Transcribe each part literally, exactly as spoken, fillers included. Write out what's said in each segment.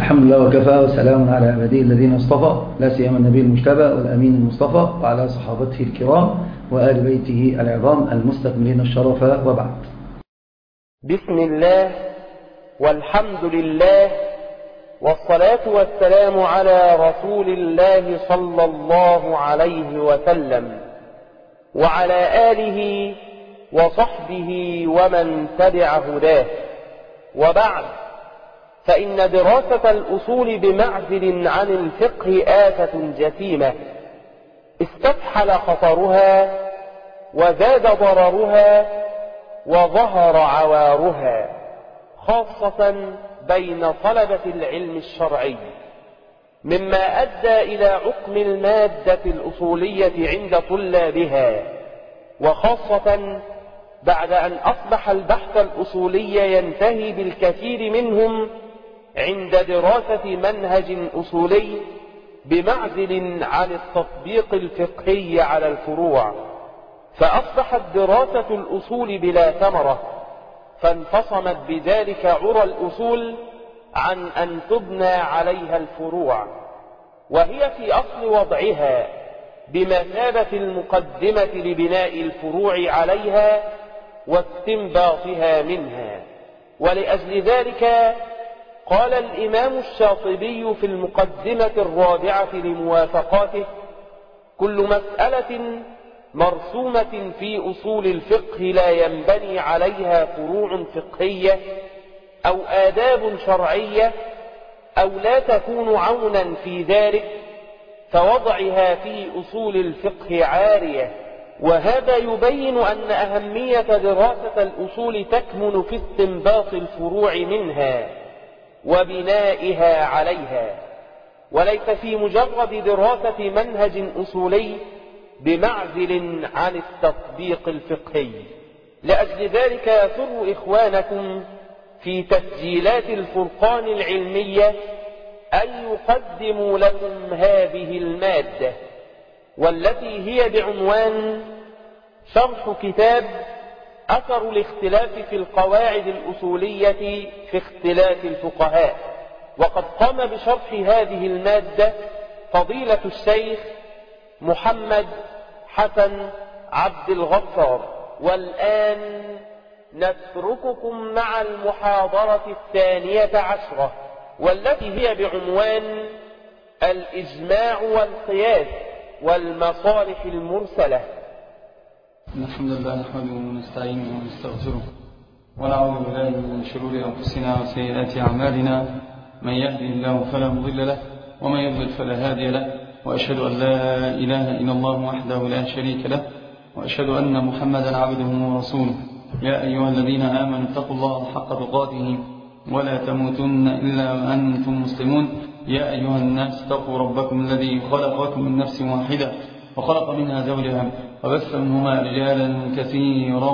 الحمد لله وكفى وسلام على عباده الذين اصطفى، لا سيما النبي المجتبى والأمين المصطفى وعلى صحابته الكرام وآل بيته العظام المستكملين الشرف، وبعد. بسم الله والحمد لله والصلاة والسلام على رسول الله صلى الله عليه وسلم وعلى آله وصحبه ومن تبع هداه، وبعد، فإن دراسة الأصول بمعزل عن الفقه آفة جسيمة استفحل خطرها وزاد ضررها وظهر عوارها، خاصة بين طلبة العلم الشرعي، مما أدى إلى عقم المادة الأصولية عند طلابها، وخاصة بعد أن أصبح البحث الأصولي ينتهي بالكثير منهم عند دراسة منهج أصولي بمعزل عن التطبيق الفقهي على الفروع، فأصبحت دراسة الأصول بلا ثمرة، فانفصمت بذلك عرى الأصول عن أن تبنى عليها الفروع، وهي في أصل وضعها بمثابة المقدمة لبناء الفروع عليها واستنباطها منها. ولأجل ذلك قال الإمام الشاطبي في المقدمة الرابعة لموافقاته: كل مسألة مرسومة في أصول الفقه لا ينبني عليها فروع فقهية أو آداب شرعية أو لا تكون عونا في ذلك، فوضعها في أصول الفقه عارية. وهذا يبين أن أهمية دراسة الأصول تكمن في استنباط الفروع منها وبنائها عليها، وليس في مجرد دراسة منهج أصولي بمعزل عن التطبيق الفقهي. لأجل ذلك يسر إخوانكم في تسجيلات الفرقان العلمية أن يقدموا لكم هذه المادة، والتي هي بعنوان شرح كتاب أثر الاختلاف في القواعد الأصولية في اختلاف الفقهاء. وقد قام بشرح هذه المادة فضيلة الشيخ محمد حسن عبد الغفار. والآن نترككم مع المحاضرة الثانية عشرة، والتي هي بعنوان الإجماع والقياس والمصالح المرسلة. الحمد لله نحمده ونستعينه ونستغفره ونعوذ بالله من شرور أنفسنا وسيئات أعمالنا، من يهده الله فلا مضل له ومن يضلل فلا هادي له، وأشهد أن لا إله إلا الله وحده لا شريك له، وأشهد أن محمدا عبده ورسوله. يا أيها الذين آمنوا اتقوا الله حق تقاته ولا تموتن إلا وأنتم مسلمون. يا أيها الناس اتقوا ربكم الذي خلقكم من نفس واحدة وخلق منها زوجها وبث منهما رجالا كثيرا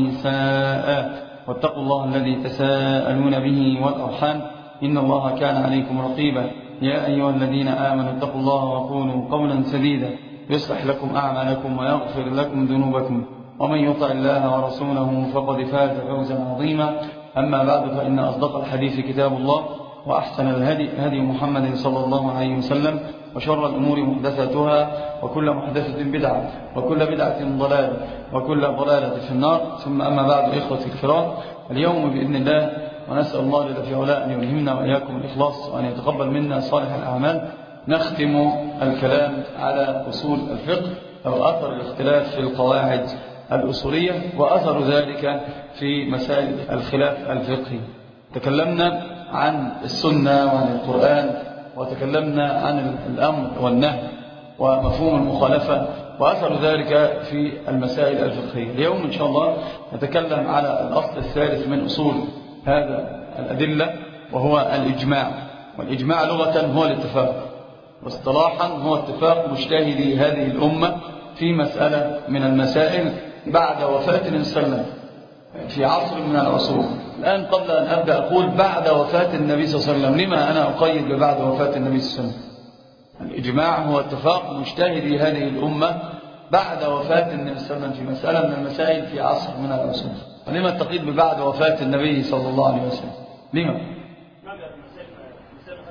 ونساء، واتقوا الله الذي تساءلون به والأرحام إن الله كان عليكم رقيبا. يا أيها الذين آمنوا اتقوا الله وقولوا قولا سديدا يصلح لكم أعمالكم ويغفر لكم ذنوبكم، ومن يطع الله ورسوله فقد فاز فوزا عظيما. أما بعد، فإن أصدق الحديث كتاب الله، وأحسن الهدي هدي محمد صلى الله عليه وسلم، وشر الأمور محدثاتها، وكل محدثة بدعة، وكل بدعة ضلالة، وكل ضلالة في النار. ثم أما بعد، إخوتي الكرام، اليوم بإذن الله ونسأل الله جل في علاه أن يلهمنا وإياكم الإخلاص وأن يتقبل منا صالح الأعمال، نختم الكلام على أصول الفقه أو أثر الاختلاف في القواعد الأصولية وأثر ذلك في مسائل الخلاف الفقهي. تكلمنا عن السنة وعن القرآن، وتكلمنا عن الأمر والنهي ومفهوم المخالفة وأثر ذلك في المسائل الفقهية. اليوم إن شاء الله نتكلم على الأصل الثالث من أصول هذا الأدلة، وهو الإجماع. والإجماع لغة هو الاتفاق، واصطلاحا هو اتفاق مجتهدي هذه الأمة في مسألة من المسائل بعد وفاة النبي صلى الله عليه وسلم في عصر من العصور. الآن قبل أن أبدأ أقول بعد وفاة النبي صلى الله عليه وسلم، لما أنا أقيد ببعد وفاة النبي صلى الله عليه وسلم؟ الإجماع هو اتفاق مجتهدي هذه الأمة بعد وفاة النبي صلى الله عليه وسلم في مسألة من المسائل في عصر من العصور. ولما التقييد ببعد وفاة النبي صلى الله عليه وسلم؟ لما؟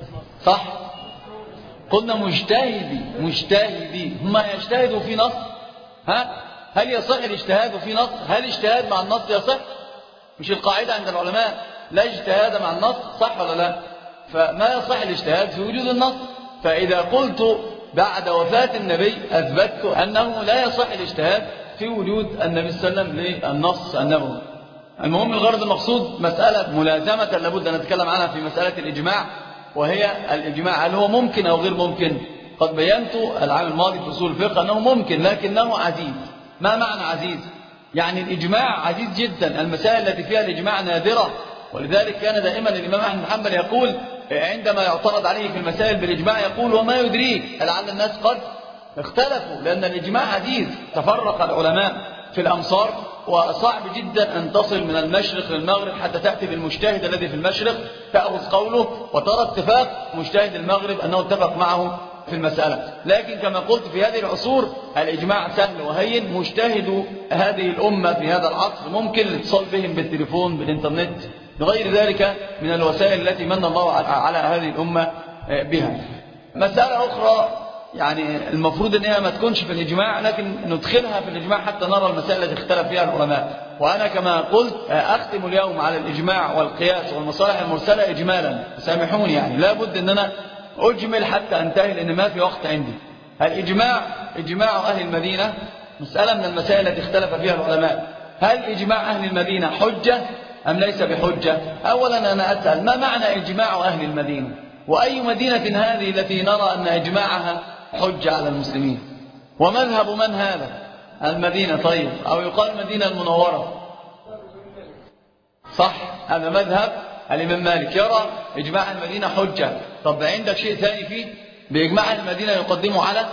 صح؟ قلنا مجتهدي مجتهدي هم يجتهدوا في نص. ها؟ هل يصح الاجتهاد في نص؟ هل اجتهاد مع النص يصح؟ مش القاعدة عند العلماء لا اجتهاد مع النص، صح ولا لا؟ فما يصح الاجتهاد في وجود النص. فإذا قلت بعد وفاة النبي أثبتت أنه لا يصح الاجتهاد في وجود النبي صلى الله عليه وسلم للنص النبوي. المهم الغرض المقصود مسألة ملازمة لابد أن نتكلم عنها في مسألة الإجماع، وهي الإجماع هل هو ممكن أو غير ممكن؟ قد بينت العام الماضي في أصول الفقه أنه ممكن لكنه عزيز. ما معنى عزيز؟ يعني الإجماع عزيز جدا، المسائل التي فيها الإجماع نادرة، ولذلك كان دائما الإمام أحمد بن حنبل يقول عندما يعترض عليه في المسائل بالإجماع يقول وما يدريك لعل الناس قد اختلفوا، لأن الإجماع عزيز. تفرق العلماء في الأمصار وصعب جدا أن تصل من المشرق للمغرب حتى تأتي بالمجتهد الذي في المشرق تأخذ قوله وترى اتفاق مجتهد المغرب أنه اتفق معه في المسألة. لكن كما قلت في هذه العصور الإجماع سهل وهين. مجتهد هذه الأمة في هذا العصر ممكن الاتصال بهم بالتليفون بالإنترنت بغير ذلك من الوسائل التي من الله على هذه الأمة بها. مسألة أخرى يعني المفروض أنها ما تكونش في الإجماع لكن ندخلها في الإجماع حتى نرى المسائل التي اختلف فيها العلماء. وأنا كما قلت أختم اليوم على الإجماع والقياس والمصالح المرسلة إجمالا، سامحوني يعني لا بد أن أنا أجمل حتى أنتهي لأن ما في وقت عندي. الإجماع إجماع أهل المدينة مسألة من المسائل التي اختلف فيها العلماء. هل إجماع أهل المدينة حجة أم ليس بحجة؟ أولا أنا أسأل ما معنى إجماع أهل المدينة؟ وأي مدينة هذه التي نرى أن إجماعها حجة على المسلمين؟ ومذهب من هذا؟ المدينة. طيب أو يقال المدينة المنورة، صح؟ هذا مذهب الإمام مالك يرى إجماع المدينة حجة. طب عندك شيء ثاني فيه بإجماع المدينة يقدمه على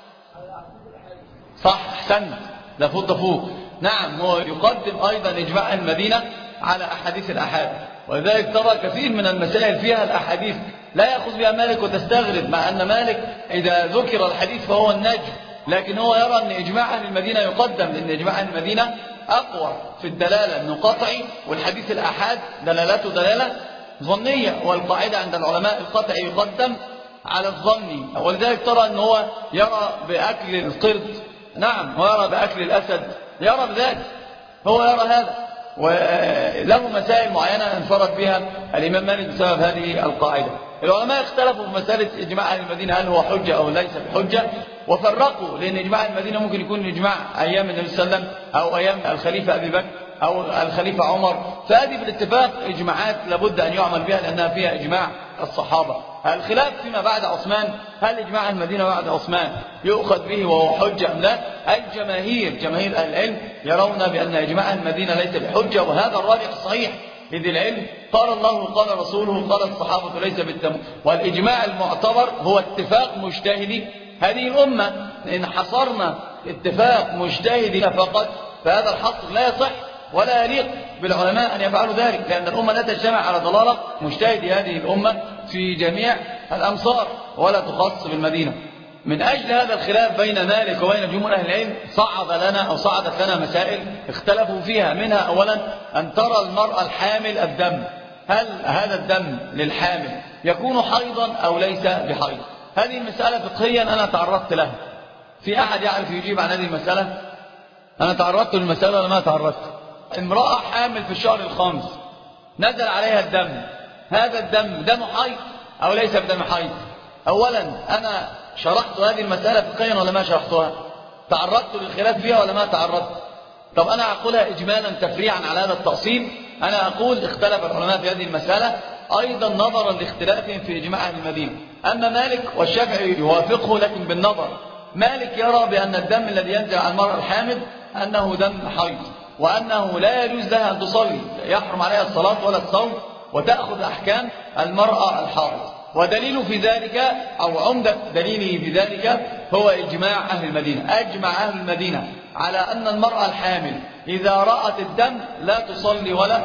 صح أحسنت لفوت فوق. نعم هو يقدم أيضا إجماع المدينة على أحاديث الأحاد، ولذلك ترى كثير من المسائل فيها الأحاديث لا يأخذ بها مالك وتستغرب، مع أن مالك إذا ذكر الحديث فهو النجم، لكن هو يرى أن إجماع أهل المدينة يقدم لأن إجماع أهل المدينة أقوى في الدلالة من قطعي، والحديث الأحاد دلالته دلالة ظنية، والقاعدة عند العلماء القطعي يقدم على الظني. ولذلك ترى أنه هو يرى بأكل القرد، نعم هو يرى بأكل الأسد، يرى بذلك، هو يرى هذا، وله مسائل معينة انفرد بها الإمام مالك بسبب هذه القاعدة. العلماء اختلفوا في مسألة إجماع أهل المدينة هل هو حجة أو ليس بحجة، وفرقوا، لأن إجماع المدينة ممكن يكون إجماع أيام النبي صلى الله عليه وسلم أو أيام الخليفة أبي بكر أو الخليفة عمر، فهذه بالاتفاق إجماعات لابد أن يعمل بها لأنها فيها إجماع الصحابة. الخلاف فيما بعد عثمان، هل إجماع المدينة بعد عثمان يؤخذ به وهو حجة أم لا؟ الجماهير جماهير أهل العلم يرون بأن إجماع المدينة ليس بحجة، وهذا الراجح الصحيح، إذ العلم قال الله قال رسوله قال الصحابة ليس بالتم. والإجماع المعتبر هو اتفاق مجتهدي هذه الأمة. إن حصرنا اتفاق مجتهدي فقط فهذا الحصر لا يصح ولا يليق بالعلماء أن يفعلوا ذلك، لأن الأمة لا تجتمع على ضلالة مجتهدي هذه الأمة في جميع الأمصار ولا تخص بالمدينة. من أجل هذا الخلاف بين مالك وبين جمهور أهل العلم صعد لنا أو صعدت لنا مسائل اختلفوا فيها، منها أولا أن ترى المرأة الحامل الدم، هل هذا الدم للحامل يكون حيضا أو ليس بحيض؟ هذه المسألة فقهيا أنا تعرضت لها. في أحد يعرف يجيب عن هذه المسألة؟ أنا تعرضت للمسألة ولا ما تعرضت؟ امرأة حامل في الشهر الخامس نزل عليها الدم، هذا الدم دم حيض أو ليس بدم حيض؟ أولا أنا شرحت هذه المسألة فقهيا ولا ما شرحتها؟ تعرضت للخلاف فيها ولا ما تعرضت؟ طب أنا أقولها إجمالا تفريعا على هذا التأصيل. أنا أقول اختلف العلماء في هذه المسألة أيضا نظرا لاختلافهم في إجماع أهل المدينة. أما مالك والشافعي يوافقه لكن بالنظر. مالك يرى بأن الدم الذي ينزل على المرأة الحامل أنه دم حيض، وأنه لا يجوز لها أن تصلي، يحرم عليها الصلاة ولا الصوم، وتأخذ أحكام المرأة الحائض. ودليل في ذلك أو عمدة دليله في ذلك هو إجماع أهل المدينة. أجمع أهل المدينة على أن المرأة الحامل إذا رأت الدم لا تصلي ولا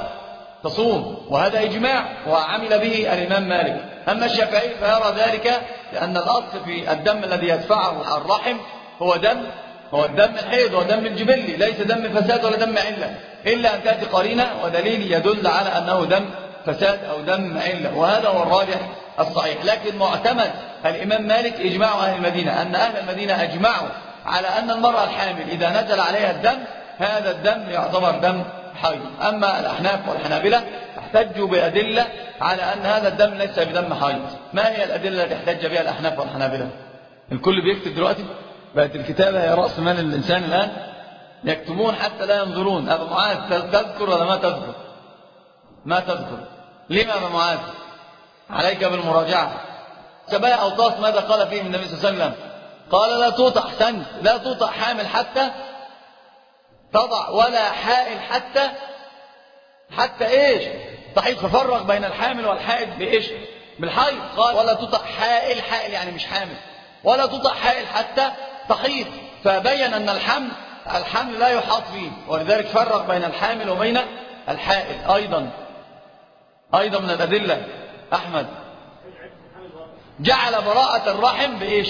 تصوم، وهذا إجماع وعمل به الإمام مالك. أما الشافعي فيرى ذلك لأن الأصل في الدم الذي يدفعه الرحم هو دم هو الدم الحيض ودم الجبلي، ليس دم فساد ولا دم علة، إلا أن تأتي قرينة ودليل يدل على أنه دم فساد أو دم علة، وهذا هو الراجح الصحيح. لكن معتمد الإمام مالك إجماع أهل المدينة، أن أهل المدينة أجمعوا على أن المرأة الحامل إذا نزل عليها الدم هذا الدم يعتبر دم حيض. أما الأحناف والحنابلة احتجوا بأدلة على أن هذا الدم ليس بدم حيض. ما هي الأدلة التي احتج بها الأحناف والحنابلة؟ الكل بيكتب دلوقتي، بقت الكتابة هي رأس مال الإنسان الآن، يكتبون حتى لا ينظرون. أبا معاذ تذكر ولا ما تذكر؟ ما تذكر. لما أبا معاذ؟ عليك بالمراجعة. سبايا أوطاس ماذا قال فيه النبي صلى الله عليه وسلم؟ قال لا توطأ، أحسنت، لا توطأ حامل حتى تضع، ولا حائل حتى حتى إيش؟ تحيض. ففرق بين الحامل والحائل بإيش؟ بالحيض. قال ولا توطأ حائل، حائل يعني مش حامل، ولا توطأ حائل حتى تحيض. فبين أن الحمل الحمل لا يحاط فيه، ولذلك فرق بين الحامل وبين الحائل. أيضا أيضا من الأدلة أحمد جعل براءة الرحم بإيش؟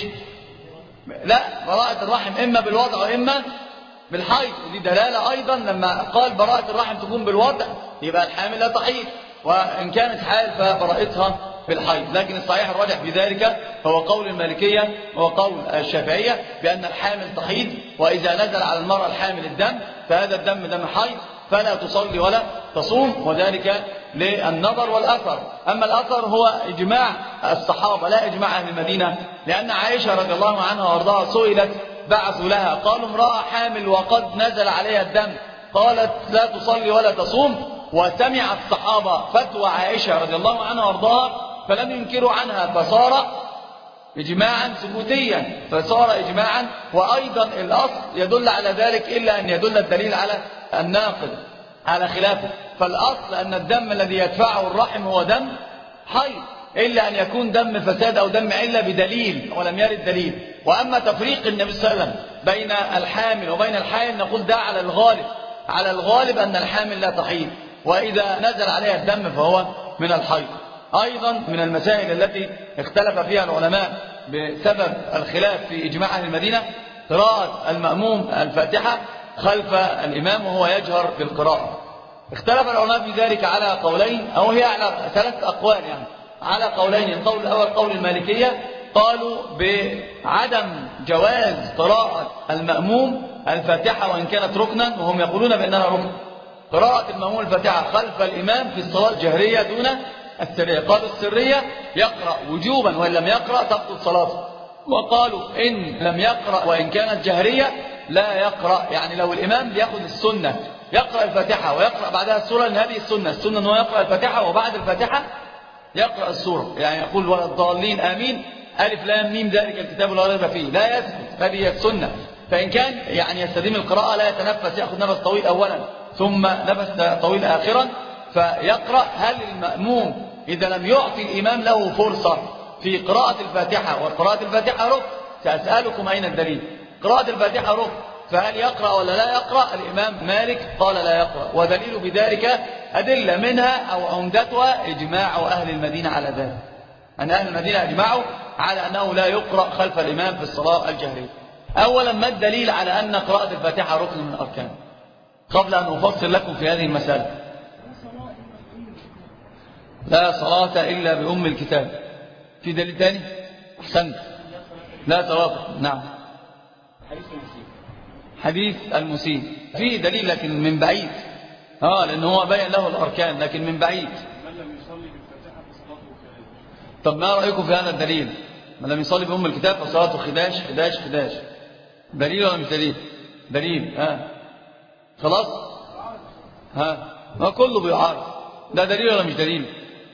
لا، براءة الرحم إما بالوضع وإما بالحيض. ودي دلالة أيضا لما قال براءة الرحم تكون بالوضع يبقى الحامل لا تحيض، وإن كانت حائل فبراءتها بالحيض. لكن الصحيح الراجح في ذلك هو قول المالكية وقول الشافعية بأن الحامل تحيض، وإذا نزل على المرأة الحامل الدم فهذا الدم دم حيض، فلا تصلي ولا تصوم، وذلك للنظر والأثر. أما الأثر هو إجماع الصحابة لا إجماع أهل المدينة، لأن عائشة رضي الله عنها وارضاها سئلت بعثوا لها قالوا امرأة حامل وقد نزل عليها الدم، قالت لا تصلي ولا تصوم، وسمع الصحابة فتوى عائشة رضي الله عنها وارضاها فلم ينكروا عنها، فصار إجماعا ثبوتيا، فصار إجماعا. وأيضا الأصل يدل على ذلك إلا أن يدل الدليل على الناقض على خلافه. فالأصل أن الدم الذي يدفعه الرحم هو دم حيض، إلا أن يكون دم فساد أو دم علة بدليل، ولم يرد دليل. وأما تفريق النبي صلى الله عليه وسلم بين الحامل وبين الحائل نقول ده على الغالب، على الغالب أن الحامل لا تحيض، وإذا نزل عليها الدم فهو من الحيض. أيضا من المسائل التي اختلف فيها العلماء بسبب الخلاف في إجماع أهل المدينة قراءة المأموم الفاتحة خلف الإمام وهو يجهر بالقراءة. اختلف العلماء في ذلك على قولين، أو هي على ثلاث أقوال يعني، على قولين. القول الأول قول المالكية، قالوا بعدم جواز قراءة المأموم الفاتحة وإن كانت ركنا، وهم يقولون بأنها ركن. قراءة المأموم الفاتحة خلف الإمام في الصلاة الجهرية دون السرية. قالوا السرية يقرأ وجوبا، وإن لم يقرأ تبطل صلاته. وقالوا إن لم يقرأ وإن كانت جهرية لا يقرأ، يعني لو الإمام بيأخذ السنة يقرأ الفاتحة ويقرأ بعدها السورة، لأن هذه السنة السنة أنه يقرأ الفاتحة وبعد الفاتحة يقرأ السورة، يعني يقول ولا الضالين آمين ألف لام ميم ذلك الكتاب لا ريب فيه، لا يثبت، هذه السنة. فإن كان يعني يستديم القراءة لا يتنفس، يأخذ نفس طويل أولا ثم نفس طويل آخرا فيقرأ. هل المأموم إذا لم يعطي الإمام له فرصة في قراءة الفاتحة، وقراءة الفاتحة ركن، سأسألكم أين الدليل؟ قراءة الفاتحة ركن، فهل يقرأ ولا لا يقرأ؟ الإمام مالك قال لا يقرأ، ودليل بذلك أدلة، منها أو عمدتها إجماع أهل المدينة على ذلك، أن أهل المدينة أجمعوا على أنه لا يقرأ خلف الإمام في الصلاة الجهرية. أولا ما الدليل على أن قراءة الفاتحة ركن من الأركان قبل أن أفصل لكم في هذه المسألة؟ لا صلاة إلا بأم الكتاب. في دليل ثاني؟ أحسنت، لا صلاة. نعم، حديث المسيء فيه دليل لكن من بعيد، اه لأنه هو بين له الأركان لكن من بعيد. طب ما رأيكم في هذا الدليل؟ من لم يصلي بأم الكتاب فصلاته خداش خداش خداش. دليل ولا مش دليل؟ دليل. ها خلاص، ها ما كله بيعارض، ده دليل ولا مش دليل؟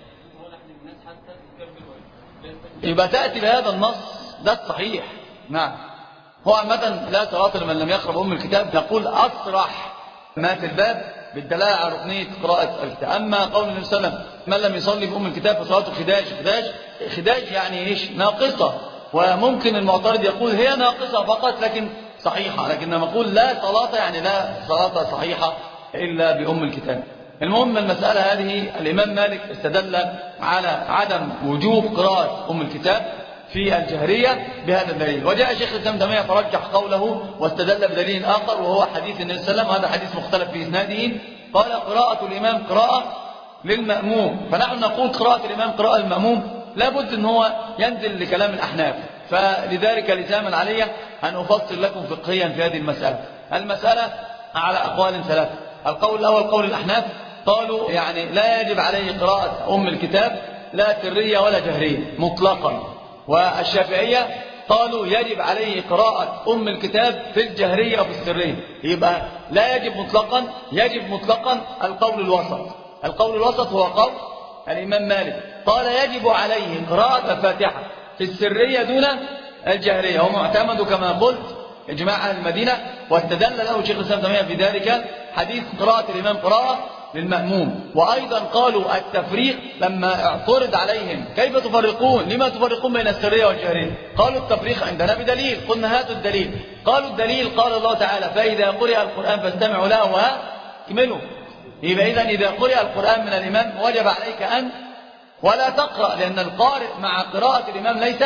يبقى تأتي بهذا النص ده الصحيح. نعم، هو عامة لا صلاة لمن لم يقرأ بأم الكتاب، نقول أصرح ما في الباب بالدلالة على ركنية قراءة الكتاب. أما قول النبي صلى الله عليه وسلم من لم يصلي بأم الكتاب فصلاته خداج خداج، خداج يعني إيش؟ ناقصة. وممكن المعترض يقول هي ناقصة فقط لكن صحيحة، لكن لما نقول لا صلاة يعني لا صلاة صحيحة إلا بأم الكتاب. المهم المسألة هذه الإمام مالك استدل على عدم وجوب قراءة أم الكتاب في الجهرية بهذا الدليل، وجاء شيخ الإسلام تيمية فرجح قوله واستدل بدليل آخر وهو حديث النبي صلى الله عليه وسلم، هذا حديث مختلف في إسناده، قال قراءة الإمام قراءة للمأموم. فنحن نقول قراءة الإمام قراءة المأموم لابد ان هو ينزل لكلام الأحناف. فلذلك لزاما علي أن أفصل لكم فقهيا في هذه المسألة. المسألة على أقوال ثلاثة. القول الأول قول الأحناف، قالوا يعني لا يجب عليه قراءة أم الكتاب لا سرية ولا جهرية مطلقا. والشافعية قالوا يجب عليه قراءة أم الكتاب في الجهرية وفي السرية. يبقى لا يجب مطلقا، يجب مطلقا القول الوسط. القول الوسط هو قول الإمام مالك، قال يجب عليه قراءة الفاتحة في السرية دون الجهرية، ومعتمد كما قلت إجماع أهل المدينة، واستدل له شيخ الإسلام تيمية في ذلك حديث قراءة الإمام قراءة للمأموم. وأيضا قالوا التفريق لما اعترض عليهم كيف تفرقون، لما تفرقون بين السرية والجهرية؟ قالوا التفريق عندنا بدليل. قلنا هاتوا الدليل. قالوا الدليل قال الله تعالى فإذا قرئ القرآن فاستمعوا له وأكملوا. يبقى إذن إذا قرئ القرآن من الإمام وجب عليك أن ولا تقرأ، لأن القارئ مع قراءة الإمام ليس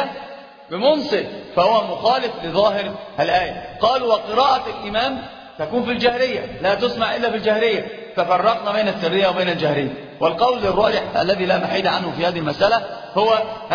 بمنصت، فهو مخالف لظاهر الآية. قالوا وقراءة الإمام تكون في الجهرية، لا تسمع إلا في الجهرية، ففرقنا بين السرية وبين الجهرية. والقول الراجح الذي لا محيد عنه في هذه المسألة هو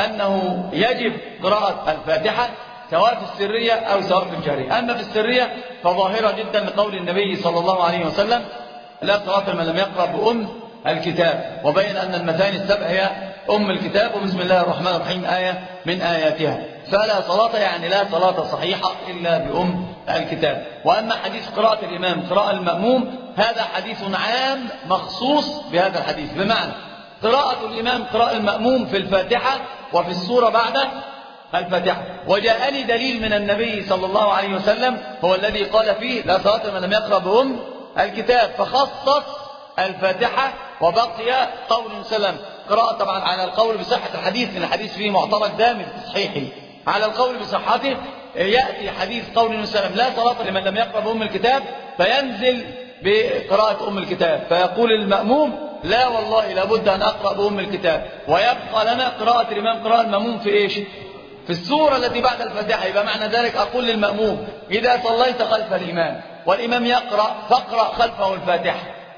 أنه يجب قراءة الفاتحة سواء في السرية أو سواء في الجهرية. أما في السرية فظاهرة جدا لقول النبي صلى الله عليه وسلم لا صلاة من لم يقرأ بأم الكتاب، وبين أن المثاني السبع هي أم الكتاب، وبسم الله الرحمن الرحيم آية من آياتها. فلا صلاة يعني لا صلاة صحيحة إلا بأم الكتاب. وأما حديث قراءة الإمام قراءة المأموم هذا حديث عام مخصوص بهذا الحديث، بمعنى قراءة الإمام قراءة المأموم في الفاتحة وفي السورة بعد الفاتحة. وجاءني دليل من النبي صلى الله عليه وسلم هو الذي قال فيه لا صلاة من لم يقرأ بأم الكتاب، فخصص الفاتحة وبقي قول سلم قراءة. طبعا على القول بصحة الحديث، من الحديث فيه معترض دامج في تصحيحه، على القول بصحته يأتي حديث قول سلم لا صلاة لمن لم يقرأ بأم الكتاب، فينزل بقراءة أم الكتاب، فيقول المأموم لا والله لابد أن أقرأ بأم الكتاب، ويبقى لنا قراءة الإمام قراءة المأموم في إيش؟ في السورة التي بعد الفاتحة. يبقى معنى ذلك أقول للمأموم إذا صليت خلف الإمام والإمام يقرأ فاقرأ خلفه الفاتحة،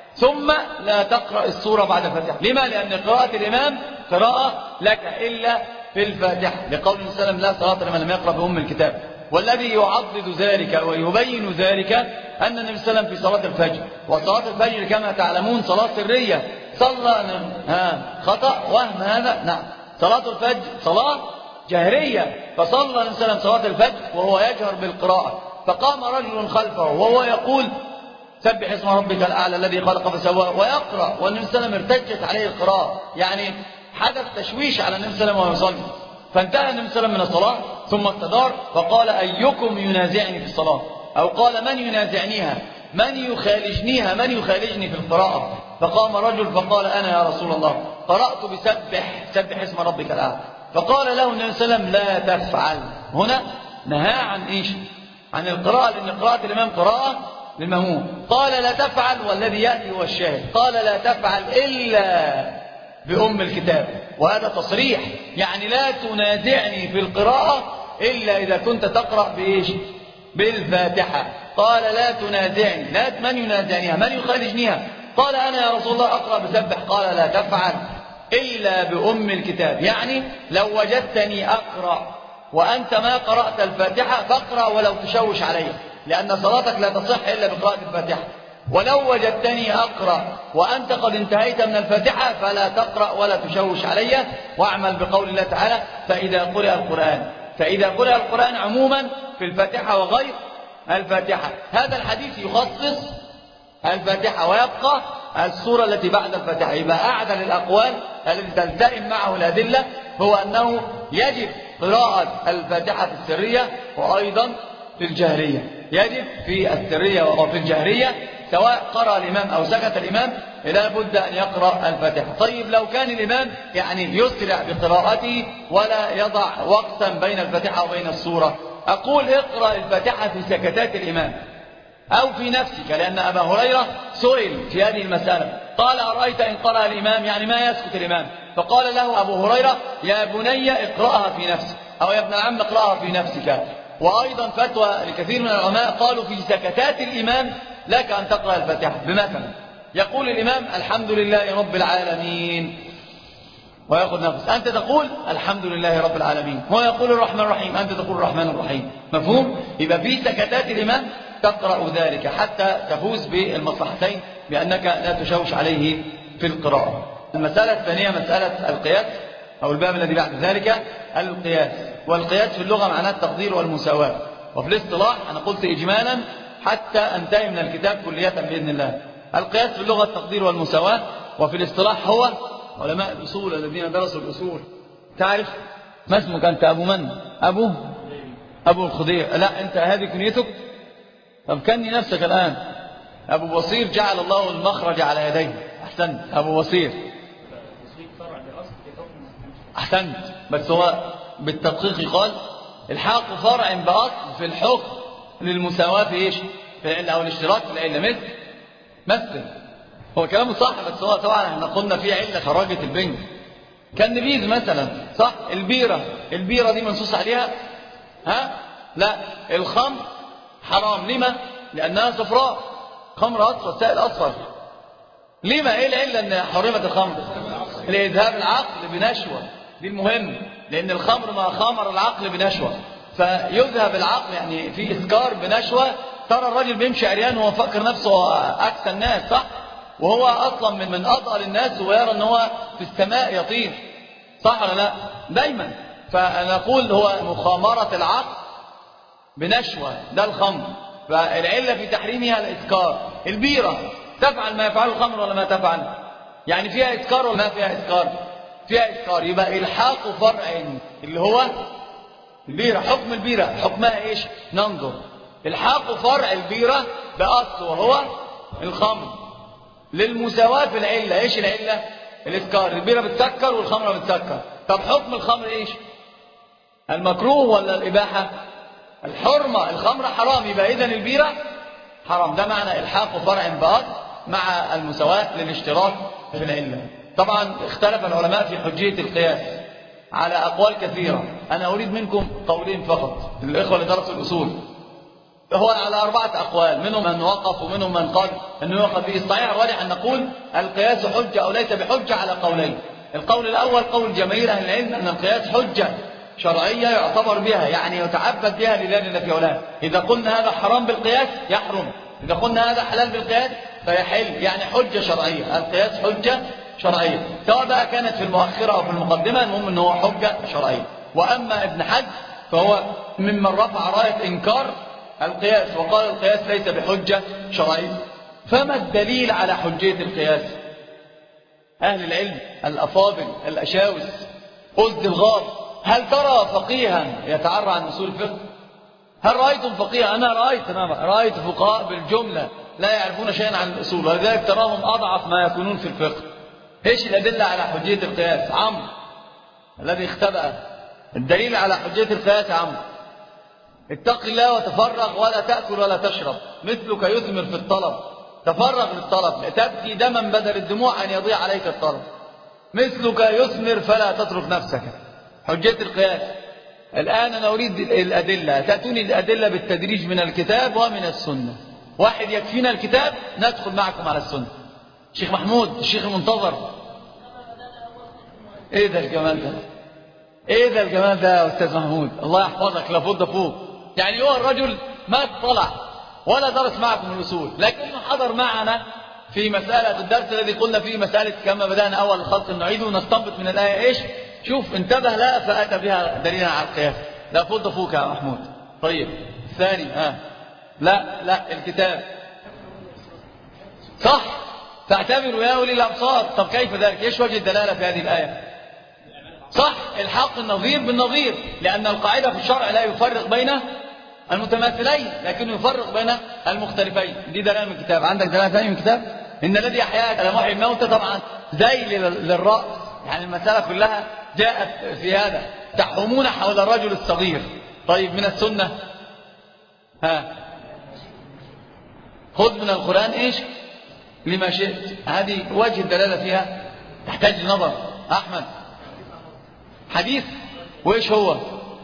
ثم لا تقرأ السورة بعد الفاتحة. لما؟ لأن قراءة الإمام قراءة لك إلا في الفاتحة، لقول وسلم لا صلاة لمن لم يقرأ بأم الكتاب. والذي يعضد ذلك ويبين ذلك أن النبي صلى الله عليه وسلم في صلاة الفجر، وصلاة الفجر كما تعلمون صلاة سرية، صلى ها خطأ وهم هذا نعم. صلاة الفجر صلاة جهرية، فصلى النبي صلى الله عليه وسلم صلاة الفجر وهو يجهر بالقراءة، فقام رجل خلفه وهو يقول سبح اسم ربك الأعلى الذي خلق فسوى، ويقرأ، والنبي صلى الله عليه وسلم ارتجت عليه القراءة، يعني حدث تشويش على النبي صلى الله عليه وسلم وهو يصلي. فانتهى النبي صلى الله عليه وسلم من الصلاة ثم استدار فقال أيكم ينازعني في الصلاة، أو قال من ينازعنيها، من يخالجنيها، من يخالجني في القراءة. فقام رجل فقال أنا يا رسول الله قرأت بسبح سبح اسم ربك الأعلى. فقال له النبي صلى الله عليه وسلم لا تفعل. هنا نهى عن إيش؟ عن القراءة، لأن قراءة الإمام قراءة للمأموم. قال لا تفعل، والذي يأتي هو الشاهد، قال لا تفعل إلا بأم الكتاب، وهذا تصريح، يعني لا تنازعني في القراءة إلا إذا كنت تقرأ بإيش؟ بالفاتحة. قال لا تنازعني، لا من ينازعنيها، من يخالجنيها؟ قال أنا يا رسول الله أقرأ بسبح. قال لا تفعل إلا بأم الكتاب، يعني لو وجدتني أقرأ وأنت ما قرأت الفاتحة فاقرأ ولو تشوش علي، لأن صلاتك لا تصح إلا بقراءة الفاتحة. ولو وجدتني أقرأ وأنت قد انتهيت من الفاتحة فلا تقرأ ولا تشوش علي، واعمل بقول الله تعالى فإذا قرأ القرآن. فإذا قرأ القرآن عموما في الفاتحة وغير الفاتحة. هذا الحديث يخصص الفاتحة ويبقى السورة التي بعد الفاتحة. يبقى أعدل الأقوال التي تلتئم معه الأدلة هو أنه يجب قراءة الفاتحة في السرية وأيضا في الجهرية، يجب في السرية وفي الجهرية، سواء قرأ الإمام أو سكت الإمام لا بد أن يقرأ الفاتحة. طيب لو كان الإمام يعني يسرع بقراءته ولا يضع وقتا بين الفاتحة وبين السورة، أقول اقرأ الفاتحة في سكتات الإمام أو في نفسك، لأن أبا هريرة سئل في هذه المسألة قال أرأيت إن قرأ الإمام، يعني ما يسكت الإمام، فقال له أبو هريرة يا بني اقرأها في نفسك، أو يا ابن العم اقرأها في نفسك. وأيضا فتوى لكثير من العلماء قالوا في سكتات الإمام لك أن تقرأ الفاتحة، بمثلا يقول الإمام الحمد لله رب العالمين ويأخذ نفس. أنت تقول الحمد لله رب العالمين، هو يقول الرحمن الرحيم، أنت تقول الرحمن الرحيم. مفهوم؟ يبقى في سكتات الإمام تقرأ ذلك حتى تفوز بالمصلحتين بأنك لا تشوش عليه في القراءة. المسألة الثانية مسألة القياس، أو الباب الذي بعد ذلك القياس. والقياس في اللغة معناه التقدير والمساواة، وفي الاصطلاح أنا قلت إجمالا حتى أنتهي من الكتاب كلية بإذن الله. القياس في اللغة التقدير والمساواة، وفي الاصطلاح هو علماء الأصول الذين درسوا الأصول. تعرف ما اسمك أنت؟ أبو من؟ أبو أبو الخضير. لا أنت هذه كنيتك. طب كني نفسك الآن. أبو بصير جعل الله المخرج على يديه. أحسنت أبو بصير، أحسنت. بس هو بالتدقيق قال الحاق فرع بأصل في الحكم للمساواة في إيش؟ في العلة أو الاشتراك في العلة. مثل مثل هو كلامه صح، بس هو طبعا احنا قلنا فيه علة خرجت البنج. كان نبيذ مثلا، صح؟ البيرة البيرة دي منصوص عليها؟ ها؟ لا. الخمر حرام. لما؟ لأنها صفراء. خمر أصفر، سائل أصفر. لما؟ إيه العلة أن حرمت الخمر؟ لإذهاب العقل بنشوة. دي المهم، لأن الخمر ما خمر العقل بنشوة، فيذهب العقل يعني في إسكار بنشوة. ترى الراجل بيمشي عريان وهو فكر نفسه أكثر الناس، صح؟ وهو أصلا من من أضأل الناس، ويرى أنه هو في السماء يطير، صح ولا لا؟ دايما. فنقول هو مخامرة العقل بنشوة، ده الخمر. فالعلة في تحريمها الإسكار. البيرة تفعل ما يفعل الخمر ولا ما تفعل؟ يعني فيها إسكار ولا ما فيها إسكار؟ فيها إسكار. يبقى إلحاق فرع اللي هو البيرة. حكم البيرة حكمها إيش؟ ننظر. إلحاق فرع البيرة بأصل وهو الخمر للمساواة في العلة. إيش العلة؟ الإسكار. البيرة بتسكر والخمرة بتسكر. طب حكم الخمر إيش؟ المكروه ولا الإباحة؟ الحرمة. الخمر حرام، يبقى إذن البيرة حرام. ده معنى إلحاق فرع بأصل مع المساواة للاشتراك في العلة. طبعا اختلف العلماء في حجية القياس على أقوال كثيرة. أنا أريد منكم قولين فقط للإخوة اللي درسوا الأصول. هو على أربعة أقوال، منهم من وقف ومنهم من قال أنه يوقف به. الصحيح الراجح أن نقول القياس حجة أو ليس بحجة على قولين. القول الأول قول جماهير أهل العلم أن القياس حجة شرعية يعتبر بها، يعني يتعبد بها لله جل في علاه. إذا قلنا هذا حرام بالقياس يحرم، إذا قلنا هذا حلال بالقياس فيحل، يعني حجة شرعية. القياس حجة شرعية، سواء بقى كانت في المؤخرة أو في المقدمة، المهم أنه هو حجة شرعية. وأما ابن حزم فهو ممن رفع راية إنكار القياس وقال القياس ليس بحجة شرعية. فما الدليل على حجية القياس؟ أهل العلم الأفاضل الأشاوس أسد الغار، هل ترى فقيها يتعرى عن أصول الفقه؟ هل رأيتم فقيها؟ أنا رأيت أنا رأيت فقهاء بالجملة لا يعرفون شيئا عن الأصول، ولذلك تراهم أضعف ما يكونون في الفقه. إيش الأدلة على حجية القياس؟ عمرو الذي اختبأ. الدليل على حجية القياس عمرو: اتق الله وتفرغ ولا تأكل ولا تشرب، مثلك يثمر في الطلب. تفرغ للطلب، تبكي دما بدل الدموع أن يضيع عليك الطلب. مثلك يثمر فلا تترك نفسك. حجية القياس. الآن أنا أريد الأدلة، تأتوني الأدلة بالتدريج من الكتاب ومن السنة. واحد يكفينا الكتاب، ندخل معكم على السنة. شيخ محمود، الشيخ المنتظر. ايه ده الجمال ده؟ ايه ده الجمال ده يا أستاذ محمود؟ الله يحفظك لفض فوق. يعني هو الرجل ما اطلع ولا درس معكم الأصول، لكنه حضر معنا في مسألة الدرس الذي قلنا فيه مسألة كما بدأنا أول الخلق نعيده، ونستنبط من الآية إيش؟ شوف انتبه لها فأتى بها دليلا على القياس. لا فض فوق يا محمود. طيب الثاني ها لا لا الكتاب صح. فاعتبروا يا أولي الأبصار. طب كيف ذلك؟ إيش وجه الدلالة في هذه الآية؟ صح، الحق النظير بالنظير، لأن القاعدة في الشرع لا يفرق بين المتماثلين لكنه يفرق بين المختلفين. دي دلالة من الكتاب. عندك دلالة ثانية من الكتاب؟ إن الذي أحياك على محيي الموتى، طبعا زي للرأس، يعني المسألة كلها جاءت في هذا. تحومون حول الرجل الصغير. طيب من السنة ها خذ من القرآن إيش لما شئت. هذه وجه الدلالة فيها تحتاج لنظر. أحمد حديث، وإيش هو؟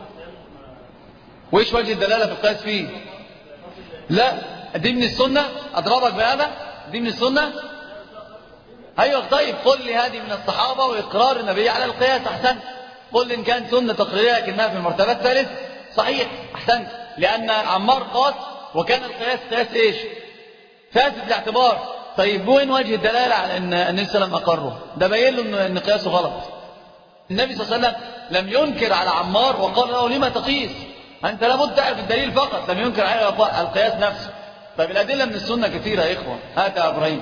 وإيش وجه الدلالة في القياس فيه؟ لا دي من السنة. أضربك بهذا، دي من السنة. أيوة طيب قل لي هذه من الصحابة وإقرار النبي على القياس، أحسن. قل إن كان سنة تقريرية لكنها في المرتبة الثالث، صحيح، أحسن. لأن عمار قاس وكان القياس قياس إيش؟ فاسد الاعتبار. طيب وين وجه الدلالة على أن النبي صلى الله عليه وسلم أقره؟ ده بين له أن قياسه غلط. النبي صلى الله عليه وسلم لم ينكر على عمار وقال له لما تقيس؟ أنت لابد تعرف الدليل فقط، لم ينكر على القياس نفسه. طيب الأدلة من السنة كثيرة يا إخوة. هات يا إبراهيم.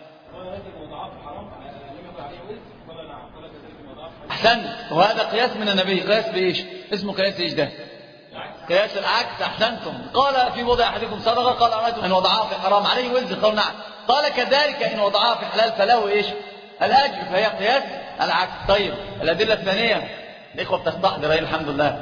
أحسن. وهذا قياس من النبي. قياس بإيش؟ اسمه قياس إيش ده؟ قياس العكس. أحسنتم. قال في وضع أحدكم صدقة، قال أرأيتم إن وضعها في حرام عليه وزر؟ قال نعم. قال كذلك إن وضعها في حلال فله إيش؟ الأجر. فهي قياس العكس. طيب الأدلة الثانية الإخوة بتستحضر الحمد لله.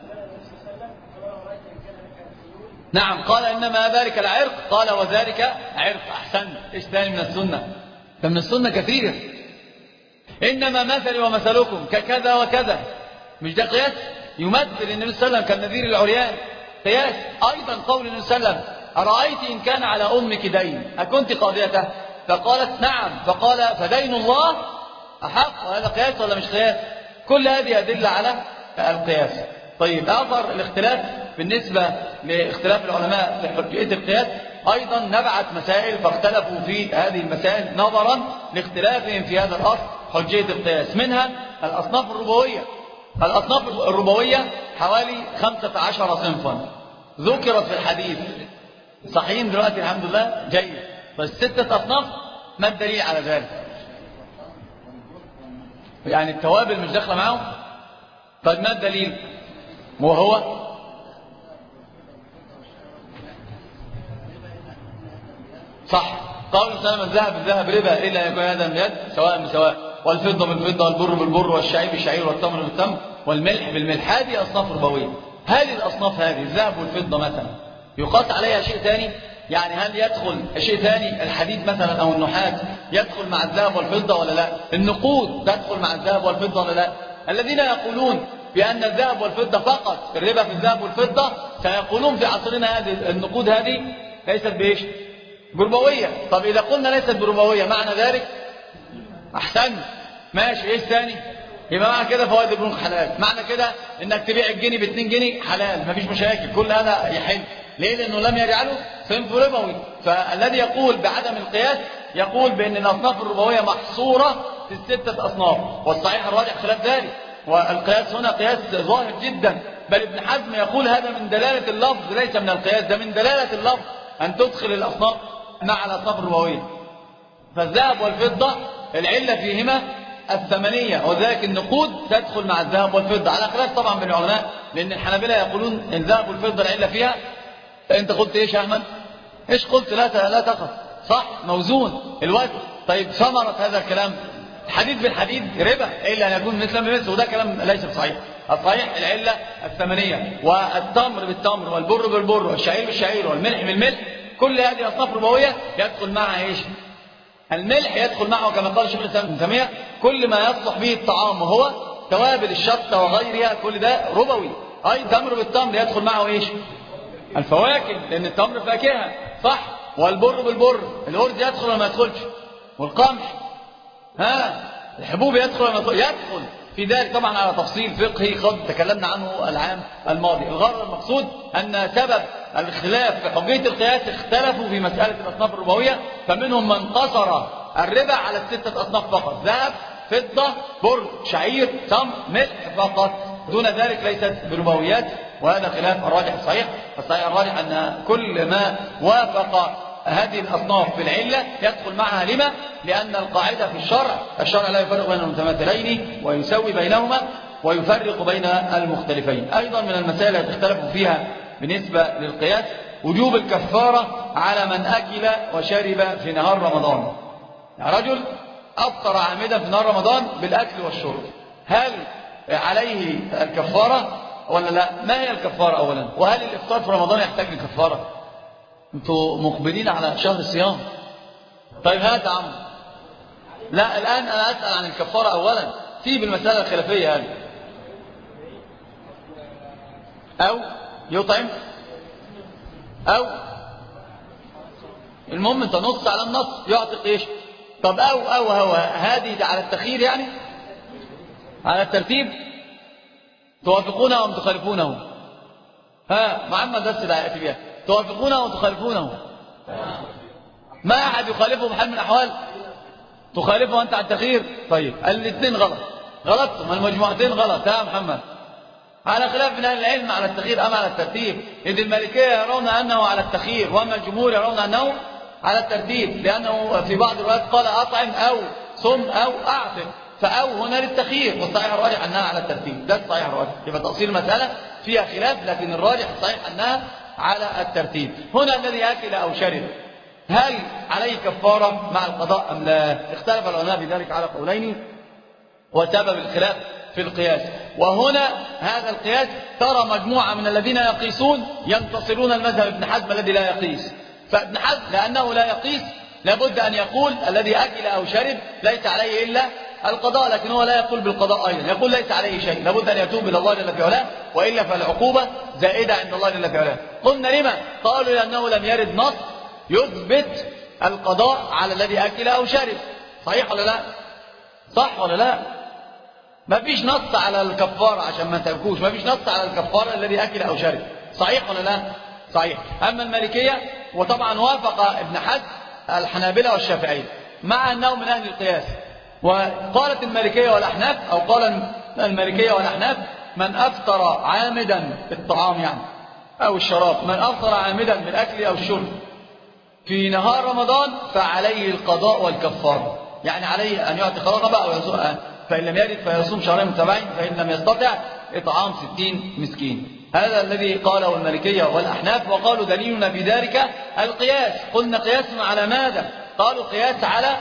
نعم. قال إنما ذلك العرق، قال وذلك عرق. أحسن. إيش ثاني من السنة؟ فمن السنة كثير. إنما مثلي ومثلكم ككذا وكذا. مش ده قياس؟ يمثل النبي صلى الله عليه وسلم كالنذير العريان. قياس. أيضا قول النبي صلى الله عليه وسلم أرأيت إن كان على أمك دين أكنت قاضيته؟ فقالت نعم. فقال فدين الله أحق. وهذا قياس ولا مش قياس؟ كل هذه أدلة على القياس. طيب أثر الاختلاف بالنسبة لاختلاف العلماء في حجية القياس، أيضا نبعت مسائل فاختلفوا في هذه المسائل نظرا لاختلافهم في هذا الأصل حجية القياس. منها الأصناف الربوية. الأصناف الربوية حوالي خمسة عشر صنفا ذكرت في الحديث. صحيحين دلوقتي الحمد لله؟ جيد. بس ستة أصناف، ما الدليل على ذلك؟ يعني التوابل مش داخله معاهم؟ طيب ما الدليل؟ وهو صح قول سلام الذهب الذهب ربا إلا يكون هذا من يد سواء بسواء، والفضة بالفضة، والبر بالبر، والشعير بالشعير، والتمر بالتمر، والملح بالملح. هذه أصناف ربوية. هذه الأصناف هذه الذهب والفضة مثلا يقاس عليها شيء ثاني؟ يعني هل يدخل شيء ثاني؟ الحديد مثلا أو النحاس يدخل مع الذهب والفضة ولا لا؟ النقود تدخل مع الذهب والفضة ولا لا؟ الذين يقولون بأن الذهب والفضة فقط الربا في الذهب والفضة سيقولون في عصرنا هذه النقود هذه ليست بإيش؟ بربوية. طب إذا قلنا ليست بربوية معنى ذلك أحسن ماشي. إيش ثاني؟ يبقى معنى كده فوائد البنوك حلال، معنى كده إنك تبيع الجنيه باتنين جنيه حلال، مفيش مشاكل، كل هذا يحل. ليه؟ لأنه لم يجعله صنف ربوي. فالذي يقول بعدم القياس يقول بأن الأصناف الربوية محصورة في الستة أصناف، والصحيح الراجح خلاف ذلك. والقياس هنا قياس ظاهر جدا، بل ابن حزم يقول هذا من دلالة اللفظ ليس من القياس، ده من دلالة اللفظ أن تدخل الأصناف مع الأصناف الربوية. فالذهب والفضة العلة فيهما الثمنية، وذلك النقود تدخل مع الذهب والفضة على خلاف طبعا بين العلماء، لأن الحنابلة يقولون الذهب والفضة العلة فيها. أنت قلت إيش يا أحمد؟ إيش قلت؟ لا لا تقف صح، موزون الوزن. طيب ثمرة هذا الكلام الحديد بالحديد ربا إلا أن يكون مثلا بمثل، وده كلام ليس صحيح. الصحيح العلة الثمنية، والتمر بالتمر، والبر بالبر، والشعير بالشعير، والملح بالملح. كل هذه أصناف ربوية يدخل معها إيش؟ الملح يدخل معه كما قال الشيخ الإسلام ابن تيمية كل ما يصلح به الطعام وهو توابل الشطة وغيرها، كل ده ربوي. أي تمر بالتمر يدخل معه إيش؟ الفواكه، لأن التمر فاكهة صح. والبر بالبر، الأرز يدخل ولا ما يدخلش؟ والقمح ها الحبوب يدخل ولا ما يدخل؟ يدخل في ذلك طبعا على تفصيل فقهي قد تكلمنا عنه العام الماضي. الغرض المقصود أن سبب الاختلاف في حجية القياس اختلفوا في مسألة الأصناف الربوية، فمنهم من قصر الربا على الستة أصناف فقط، ذهب فضة بر شعير تمر ملح فقط، دون ذلك ليست بربويات، وهذا خلاف الراجح الصحيح. الصحيح الراجح أن كل ما وافق هذه الأصناف في العلة يدخل معها. لما؟ لأن القاعدة في الشرع الشرع لا يفرق بين المتماثلين ويسوي بينهما ويفرق بين المختلفين. أيضا من المسائل التي اختلفوا فيها بالنسبة للقياس وجوب الكفارة على من أكل وشرب في نهار رمضان. يعني رجل أفطر عامدا في نهار رمضان بالأكل والشرب، هل عليه الكفارة ولا لا؟ ما هي الكفارة أولا؟ وهل الإفطار في رمضان يحتاج لكفارة؟ انتوا مقبلين على شهر الصيام. طيب هات يا عم. لا الآن أنا أسأل عن الكفارة أولا في بالمسألة الخلافية هذه. أو يطعم أو المهم أنت نص على النص يعتق إيش؟ طب أو أو هو هذه على التخيير يعني على الترتيب، توافقونه أم تخالفونه؟ ها محمد بس لا يأتي بها، توافقونه أم تخالفونه؟ ما أحد يخالفه بحال من الأحوال؟ تخالفه أنت على التخيير؟ طيب الاثنين غلط، غلطتم المجموعتين غلط يا محمد، على خلاف من أهل العلم على التخيير أم على الترتيب. إذ المالكية يرون أنه على التخيير، وأما الجمهور يرون أنه على الترتيب، لأنه في بعض الروايات قال أطعم أو صم أو أعتق، فأو هنا للتخيير، والصحيح الراجح أنها على الترتيب، ده الصحيح الراجح. يبقى تأصيل المسألة فيها خلاف، لكن الراجح الصحيح أنها على الترتيب. هنا الذي أكل أو شرب هل عليه كفارة مع القضاء أم لا؟ اختلف العلماء بذلك على قولين، وسبب الخلاف في القياس. وهنا هذا القياس ترى مجموعة من الذين يقيسون ينتصرون المذهب ابن حزم الذي لا يقيس. فابن حزم لأنه لا يقيس لابد أن يقول الذي أكل أو شرب ليس عليه إلا القضاء، لكن هو لا يقول بالقضاء أيضا، يقول ليس عليه شيء، لابد أن يتوب إلى الله جل في علاه، وإلا فالعقوبة زائدة عند الله جل في علاه. قلنا لما؟ قالوا لأنه لم يرد نص يثبت القضاء على الذي أكل أو شرب. صحيح ولا لا؟ صح ولا لا؟ ما فيش نص على الكفارة عشان ما تبكوش، ما فيش نص على الكفارة الذي أكل أو شرب. صحيح ولا لا؟ صحيح. أما المالكية، وطبعا وافق ابن حزم الحنابلة والشافعية مع أنه من أهل القياس، وقالت المالكية والأحناف، أو قال المالكية والأحناف من أفطر عامدا بالطعام يعني أو الشراب، من أفطر عامدا بالأكل أو الشرب في نهار رمضان فعليه القضاء والكفارة، يعني عليه أن يعتق رقبة أو يصوم، فإن لم يجد فيصوم شهرين متتابعين، فإن لم يستطع إطعام ستين مسكين. هذا الذي قاله المالكية والأحناف، وقالوا دليلنا في ذلك القياس. قلنا قياسنا على ماذا؟ قالوا قياس على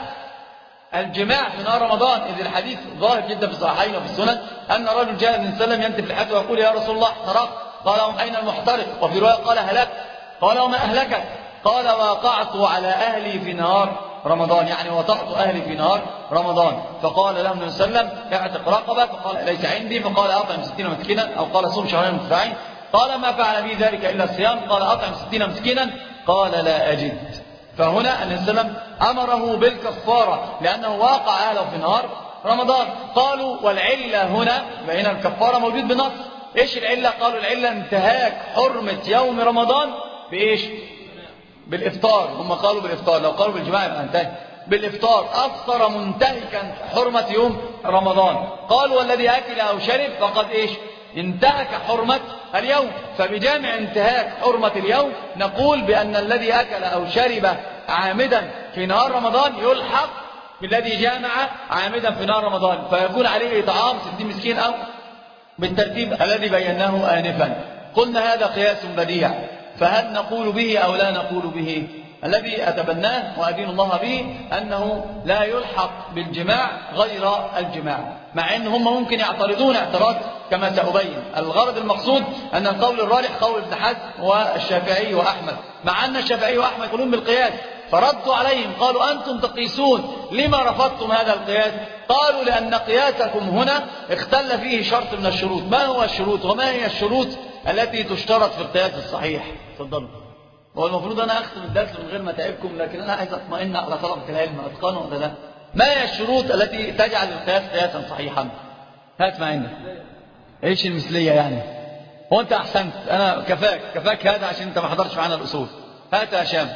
الجماع في نهار رمضان، إذ الحديث ظاهر جدا في الصحيحين وفي السنن أن رجل جاء النبي صلى الله عليه وسلم ينتف لحيته ويقول يا رسول الله احترقت، قال أين المحترق؟ وفي رواية قال هلكت، قال وما أهلكت؟ قال وقعت على أهلي في نهار رمضان، يعني وطأت أهلي في نهار رمضان. فقال له النبي صلى الله عليه وسلم اعتق رقبة، فقال ليس عندي، فقال أطعم ستين مسكينا، أو قال صوم شهرين متتابعين. قال ما فعل بي ذلك إلا الصيام، قال أطعم ستين مسكينا، قال لا أجد. فهنا النبي صلى الله عليه وسلم أمره بالكفارة لأنه واقع أهله في نهار رمضان. قالوا والعلة هنا، بين الكفارة موجود بنص. إيش العلة؟ قالوا العلة انتهاك حرمة يوم رمضان بإيش؟ بالإفطار. هم قالوا بالإفطار، لو قالوا بالجماع يبقى انتهى بالإفطار، أفطر منتهكا حرمة يوم رمضان. قالوا والذي أكل أو شرب فقد إيش؟ انتهك حرمة اليوم. فبجامع انتهاك حرمة اليوم نقول بأن الذي أكل أو شرب عامدا في نهار رمضان يلحق بالذي جامع عامدا في نهار رمضان، فيكون عليه إطعام ستين مسكين أو بالترتيب الذي بيناه آنفا. قلنا هذا قياس بديع، فهل نقول به أو لا نقول به؟ الذي أتبناه وأدين الله به أنه لا يلحق بالجماع غير الجماع، مع أن هم ممكن يعترضون اعتراض كما سأبين. الغرض المقصود أن القول الراجح قول ابن حزم والشافعي وأحمد، مع أن الشافعي وأحمد يقولون بالقياس، فردوا عليهم قالوا أنتم تقيسون، لما رفضتم هذا القياس؟ قالوا لأن قياسكم هنا اختل فيه شرط من الشروط. ما هو الشروط وما هي الشروط التي تشترط في القياس الصحيح؟ تفضلوا. هو المفروض أنا أختم الدرس من غير ما تعبكم، لكن أنا عايز أطمئن على طلبة العلم أتقنوا ولا لا. ما هي الشروط التي تجعل القياس قياسا صحيحا؟ هات معنا. إيش المثلية يعني؟ هو أنت أحسنت، أنا كفاك كفاك هذا عشان أنت ما حضرتش معنا الأصول. هات يا هشام.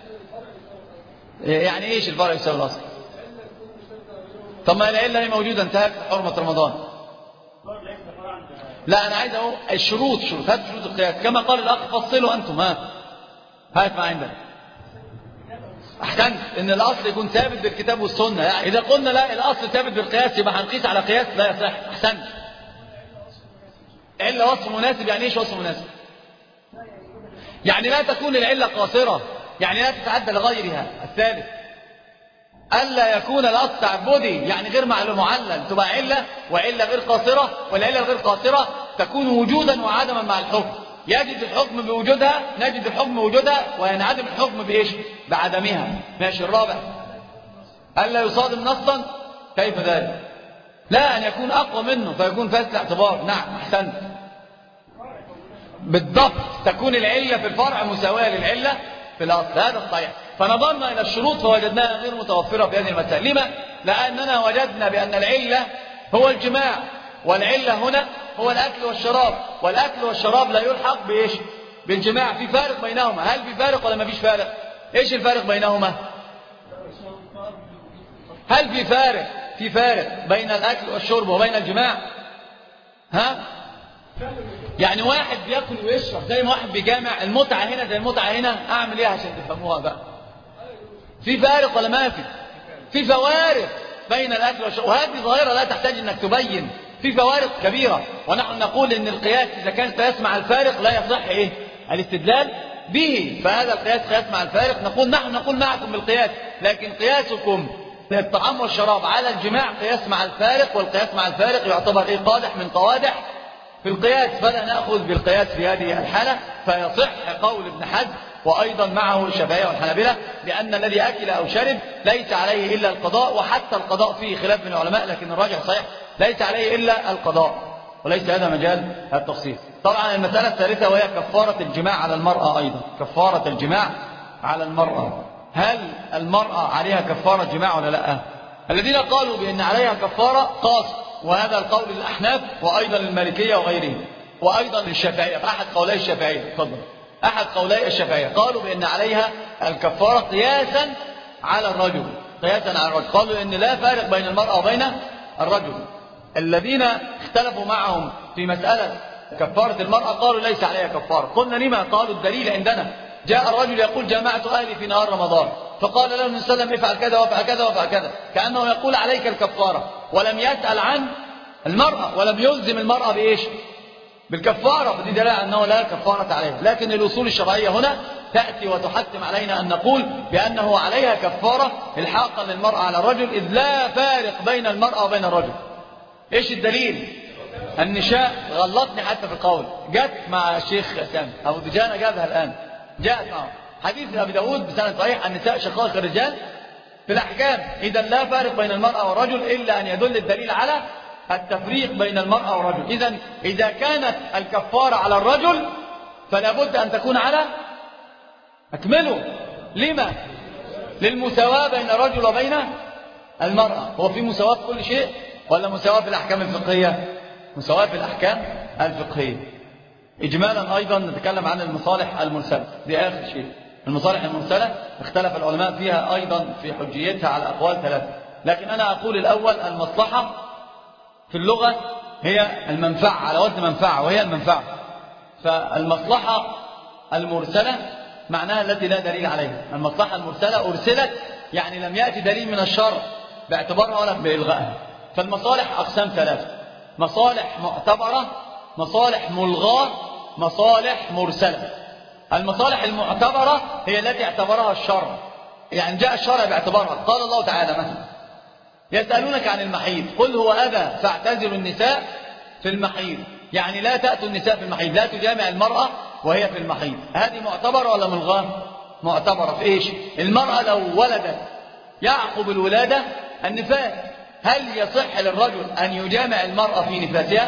يعني إيش الفرق يساوي الأصل؟ طب ما العلة هي موجودة انتهت حرمة رمضان. لا أنا عايز أقول الشروط، شروط هات شروط القياس كما قال الأخ فصلوا أنتم. ها هات ما عندك. أحسنت إن الأصل يكون ثابت بالكتاب والسنة. يعني إذا قلنا لا الأصل ثابت بالقياس يبقى هنقيس على قياس لا يصح. أحسنت. علة وصف مناسب، يعني إيش وصف مناسب؟ يعني لا تكون العلة قاصرة، يعني لا تتعدى لغيرها. الثالث ألا يكون الأصل تعبدي، يعني غير معلل، تبقى علة وعلة غير قاصرة، والعلة الغير قاصرة تكون وجودا وعدما مع الحكم. يجد الحكم بوجودها، نجد الحكم بوجودها، وينعدم الحكم بإيش؟ بعدمها. ماشي. الرابع ألا يصادم نصا. كيف ذلك؟ لا، أن يكون أقوى منه فيكون فاسد الاعتبار. نعم أحسنت بالضبط، تكون العلة في الفرع مساواة للعلة في الأصل. هذا الصحيح. فنظرنا إلى الشروط فوجدناها غير متوفرة في هذه المسائل. لما؟ لأننا وجدنا بأن العلة هو الجماع، والعلة هنا هو الأكل والشراب، والأكل والشراب لا يلحق بإيش؟ بالجماع. في فارق بينهما. هل في فارق ولا ما فيش فارق؟ إيش الفارق بينهما؟ هل في فارق في فارق بين الأكل والشرب وبين الجماع؟ ها؟ يعني واحد بياكل ويشرب زي ما واحد بيجامع، المتعة هنا زي المتعة هنا. أعمل إيه عشان تفهموها بقى؟ في فارق ولا ما في؟ في فوارق بين الأكل والشرب، وهذه ظاهرة لا تحتاج أنك تبين. في فوارق كبيرة، ونحن نقول أن القياس إذا كان قياس مع الفارق لا يصح إيه؟ الاستدلال به. فهذا القياس قياس مع الفارق. نقول نحن نقول معكم بالقياس، لكن قياسكم الطعام والشراب على الجماع قياس مع الفارق، والقياس مع الفارق يعتبر إيه؟ قادح من قوادح في القياس. فلا نأخذ بالقياس في هذه الحالة. فيصح قول ابن حزم وأيضا معه الشافعية والحنابلة بأن الذي أكل أو شرب ليس عليه إلا القضاء، وحتى القضاء فيه خلاف من العلماء، لكن الراجح صحيح ليس عليه إلا القضاء، وليس هذا مجال التفصيل. طبعا المسألة الثالثة وهي كفارة الجماع على المرأة. أيضا كفارة الجماع على المرأة، هل المرأة عليها كفارة جماع ولا لا؟ الذين قالوا بأن عليها كفارة قاصر، وهذا القول للأحناف وأيضا للمالكية وغيرهم، وأيضا للشافعية. أحد قولي الشافعية تفضل أحد قولي الشافعية قالوا بأن عليها الكفارة قياسا على الرجل، قياسا على الرجل. قالوا إن لا فارق بين المرأة وبين الرجل. الذين اختلفوا معهم في مسألة كفارة المرأة قالوا ليس عليها كفارة. قلنا لما؟ قالوا الدليل عندنا جاء الرجل يقول جامعت أهلي في نهار رمضان، فقال له النبي صلى الله عليه وسلم افعل كذا وافعل كذا وافعل كذا، كأنه يقول عليك الكفارة، ولم يسأل عن المرأة ولم يلزم المرأة بإيش؟ بالكفارة. فدي دليل أنه لا كفارة عليها. لكن الأصول الشرعية هنا تأتي وتحتم علينا أن نقول بأنه عليها كفارة الحاقا للمرأة على الرجل، إذ لا فارق بين المرأة وبين الرجل. إيش الدليل؟ النساء غلطني حتى في القول، جت مع الشيخ سامي أبو دجانة جابها الآن، جاءت معه حديث أبي داود بسند صحيح النساء شقائق الرجال في الأحكام. إذا لا فارق بين المرأة والرجل إلا أن يدل الدليل على التفريق بين المرأة والرجل. إذا إذا كانت الكفارة على الرجل فلا بد أن تكون على أكمله. لما؟ للمساواة بين الرجل وبين المرأة. هو في مساواة في كل شيء ولا مساواة في الأحكام الفقهية؟ مساواة في الأحكام الفقهية. إجمالا أيضا نتكلم عن المصالح المرسلة، دي آخر شيء. المصالح المرسلة اختلف العلماء فيها أيضا في حجيتها على أقوال ثلاثة، لكن أنا أقول الأول المصلحة في اللغة هي المنفعة، على وزن منفعة، وهي المنفعة. فالمصلحة المرسلة معناها التي لا دليل عليها. المصلحة المرسلة أرسلت يعني لم يأتي دليل من الشرع باعتبارها ولا بإلغائها. فالمصالح أقسام ثلاثة: مصالح معتبرة، مصالح ملغاة، مصالح مرسلة. المصالح المعتبرة هي التي اعتبرها الشرع، يعني جاء الشرع باعتبارها. قال الله تعالى مثلا: يسألونك عن المحيض قل هو أذى فاعتزلوا النساء في المحيض، يعني لا تأتوا النساء في المحيض، لا تجامع المرأة وهي في المحيض. هذه معتبرة ولا ملغاة؟ معتبرة. في إيش؟ المرأة لو ولدت يعقب الولادة النفاس، هل يصح للرجل أن يجامع المرأة في نفاسها؟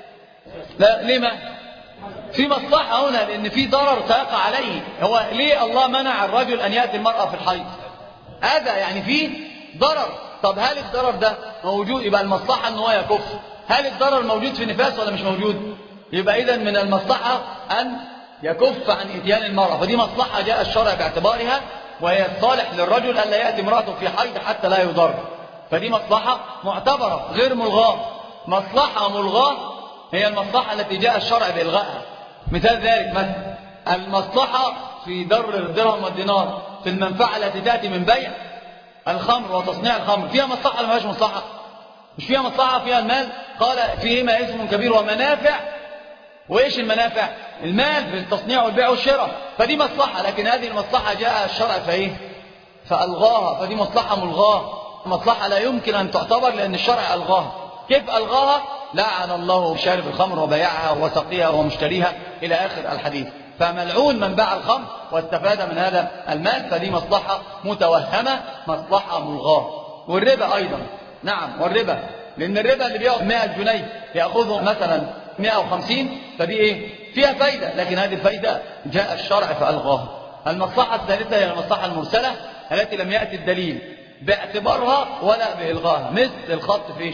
لا. لما؟ في مصلحة هنا، لأن في ضرر سيقع عليه. هو ليه الله منع الرجل أن يأتي المرأة في الحيض؟ هذا يعني فيه ضرر. طب هل الضرر ده موجود؟ يبقى المصلحة أنه هو يكف. هل الضرر موجود في النفاس ولا مش موجود؟ يبقى إذن من المصلحة أن يكف عن إتيان المرأة. فدي مصلحة جاء الشرع باعتبارها، وهي الصالح للرجل ألا يأتي امرأته في حيض حتى لا يضر. فدي مصلحة معتبرة غير ملغاة. مصلحة ملغاة هي المصلحة التي جاء الشرع بإلغائها. مثال ذلك مثلا المصلحة في در الدرهم والدينار في المنفعة التي تأتي من بيع الخمر وتصنيع الخمر، فيها مصلحة ولا ما فيهاش مصلحة؟ مش فيها مصلحة، فيها المال. قال فيهما اسم كبير ومنافع. وإيش المنافع؟ المال في التصنيع والبيع والشراء. فدي مصلحة، لكن هذه المصلحة جاء الشرع فإيه؟ فألغاها. فدي مصلحة ملغاة، مصلحة لا يمكن أن تعتبر لأن الشرع ألغاها. كيف ألغاها؟ لعن الله شارب الخمر وبيعها وسقيها ومشتريها إلى آخر الحديث. فملعون من باع الخمر واستفاد من هذا المال. فدي مصلحة متوهمة، مصلحة ملغاة. والربا أيضا، نعم والربا، لأن الربا اللي بيأخذ مئة جنيه يأخذه مثلا مئة وخمسين، فدي إيه؟ فيها فايدة، لكن هذه الفايدة جاء الشرع فألغاها. المصلحة الثالثة هي المصلحة المرسلة التي لم يأتي الدليل باعتبارها ولا بإلغائها، مثل الخط في إيش؟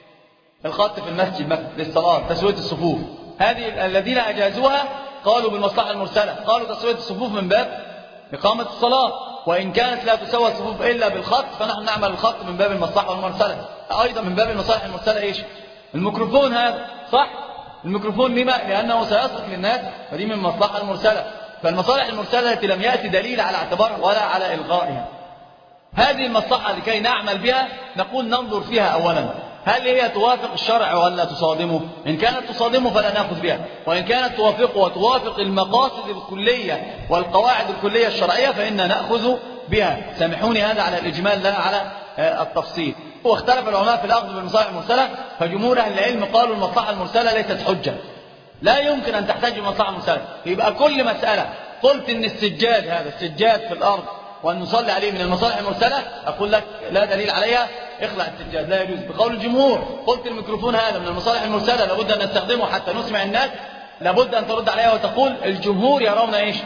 الخط في المسجد مثلا للصلاة، تسوية الصفوف. هذه الذين أجازوها قالوا بالمصلحة المرسلة، قالوا تسوية الصفوف من باب إقامة الصلاة، وإن كانت لا تسوى الصفوف إلا بالخط فنحن نعمل الخط من باب المصلحة المرسلة. أيضا من باب المصالح المرسلة إيش؟ الميكروفون هذا، صح؟ الميكروفون لما؟ لأنه سيصل للناس، فدي من المصلحة المرسلة. فالمصالح المرسلة التي لم يأتي دليل على اعتبارها ولا على إلغائها، هذه المصلحة لكي نعمل بها نقول ننظر فيها أولا، هل هي توافق الشرع ولا تصادمه؟ إن كانت تصادمه فلا نأخذ بها، وإن كانت توافقه وتوافق المقاصد الكلية والقواعد الكلية الشرعية فإننا نأخذ بها. سامحوني هذا على الإجمال لا على التفصيل. واختلف العلماء في الأخذ بالمصالح المرسلة، فجمهور أهل العلم قالوا المصلحة المرسلة ليست حجة، لا يمكن أن تحتاج المصلحة المرسلة. يبقى كل مسألة قلت إن السجاد هذا السجاد في الأرض وأن نصلي عليه من المصالح المرسلة، أقول لك لا دليل عليها، اخلع السجاد، لا يجوز. بقول الجمهور قلت الميكروفون هذا من المصالح المرسلة لابد أن نستخدمه حتى نسمع الناس، لابد أن ترد عليها وتقول الجمهور يرون إيش؟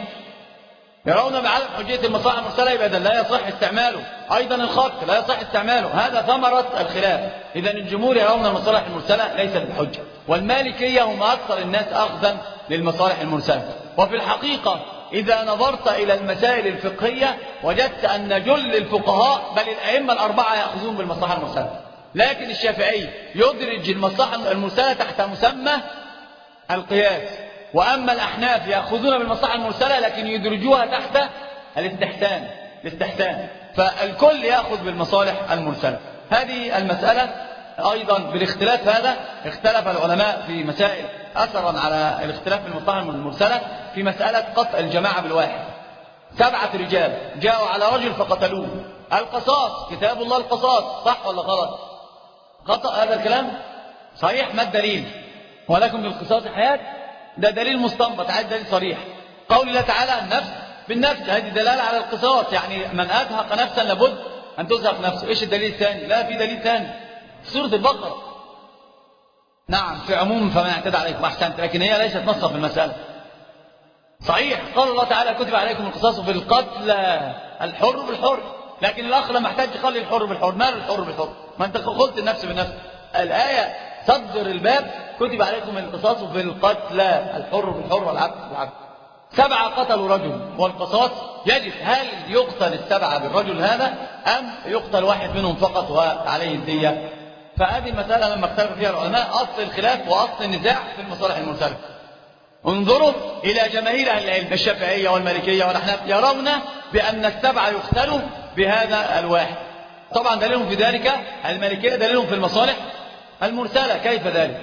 يرون بعدم حجية المصالح المرسلة، يبقى لا يصح استعماله. أيضا الخط لا يصح استعماله، هذا ثمرة الخلاف. إذا الجمهور يرون المصالح المرسلة ليست بحجة، والمالكية هم أكثر الناس أخذا للمصالح المرسلة. وفي الحقيقة إذا نظرت إلى المسائل الفقهية وجدت أن جل الفقهاء بل الأئمة الأربعة يأخذون بالمصلحة المرسلة، لكن الشافعي يدرج المصلحة المرسلة تحت مسمى القياس، وأما الأحناف يأخذون بالمصلحة المرسلة لكن يدرجوها تحت الاستحسان الاستحسان فالكل يأخذ بالمصالح المرسلة. هذه المسألة أيضا بالاختلاف هذا اختلف العلماء في مسائل أثرا على الاختلاف في المصلحة المرسلة في مسألة قطع الجماعة بالواحد. سبعة رجال جاءوا على رجل فقتلوه، القصاص كتاب الله القصاص، صح ولا غلط؟ خطأ هذا الكلام؟ صحيح. ما الدليل؟ ولكم بالقصاص حياة، ده دليل مستنبط، عايز دليل صريح. قول الله تعالى النفس بالنفس، هذه دلالة على القصاص، يعني من أزهق نفسا لابد أن تزهق نفسه. إيش الدليل الثاني؟ لا في دليل ثاني في سورة البقرة. نعم في عموم فمن اعتدى عليكم أحسنت، لكن هي ليست نصا في المسألة. صحيح قال الله تعالى كتب عليكم القصاص في القتلى الحر بالحر، لكن الأخ لما احتاج يخلي الحر بالحر، مال الحر بالحر؟ ما أنت قلت النفس بالنفس. الآية صدر الباب كتب عليكم القصاص في القتلى الحر بالحر والعبد بالعبد. سبعة قتلوا رجل والقصاص يجب، هل يقتل السبعة بالرجل هذا أم يقتل واحد منهم فقط وعليه الدية؟ فهذه المسألة لما اختلف فيها العلماء أصل الخلاف وأصل النزاع في المصالح المرسلة. انظروا إلى جماهير أهل العلم الشافعية والمالكية والأحناف يرون بأن السبعة يقتلوا بهذا الواحد. طبعا دليلهم في ذلك المالكية دليلهم في المصالح المرسلة. كيف ذلك؟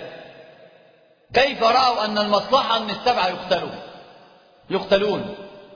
كيف رأوا أن المصلحة أن السبعة يقتلوا يقتلون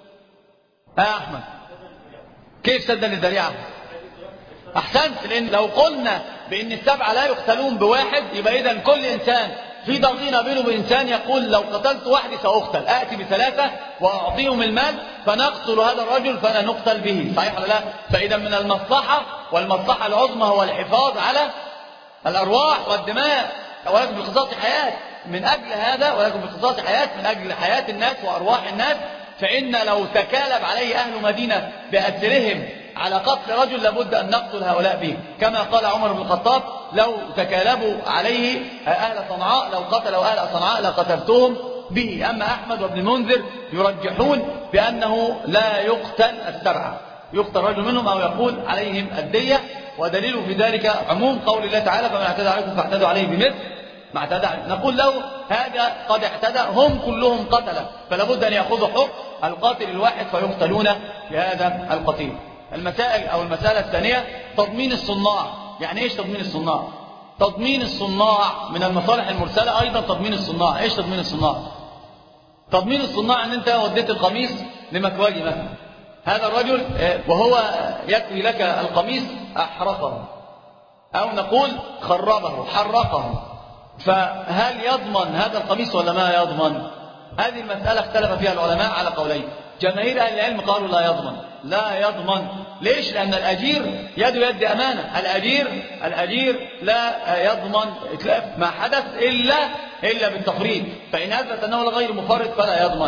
ها آه أحمد كيف سد الذريعة؟ أحسنت، لأن لو قلنا بأن السبعة لا يقتلون بواحد يبقى إذن كل إنسان في ضغينة بينه وإنسان يقول لو قتلت وحدي سأقتل، آتي بثلاثة وأعطيهم المال فنقتل هذا الرجل فلا نقتل به، صحيح ولا لا؟ فإذا من المصلحة والمصلحة العظمى هو الحفاظ على الأرواح والدماء، ولكن بالقصاص حياة. من أجل هذا ولكن بالقصاص حياة، من أجل حياة الناس وأرواح الناس، فإن لو تكالب عليه أهل مدينة بأسرهم على قتل رجل لابد أن نقتل هؤلاء به، كما قال عمر بن الخطاب لو تكالبوا عليه أهل صنعاء لو قتلوا أهل صنعاء لقتلتهم به. أما أحمد وابن المنذر يرجحون بأنه لا يقتل السبعة، يقتل رجل منهم أو يقول عليهم الدية، ودليل في ذلك عموم قول الله تعالى فمن اعتدى عليكم فاعتدوا عليه بمثل ما اعتدى عليه. نقول له هذا قد اعتدى، هم كلهم قتلة، فلا بد أن يأخذوا حكم القاتل الواحد فيقتلون بهذا القتيل. المسائل أو المسألة الثانية تضمين الصناع. يعني إيش تضمين الصناع؟ تضمين الصناع من المصالح المرسلة أيضا. تضمين الصناع إيش تضمين الصناع؟ تضمين الصناع أن أنت وديت القميص لمكواجي مثلا، هذا الرجل وهو يكوي لك القميص أحرقه أو نقول خربه حرقه، فهل يضمن هذا القميص ولا ما يضمن؟ هذه المسألة اختلف فيها العلماء على قولين. جماهير أهل العلم قالوا لا يضمن. لا يضمن ليش؟ لأن الأجير يد يد أمانة، الأجير الأجير لا يضمن إتلاف ما حدث إلا إلا بالتفريط، فإن أثبت أنه غير مفرط فلا يضمن.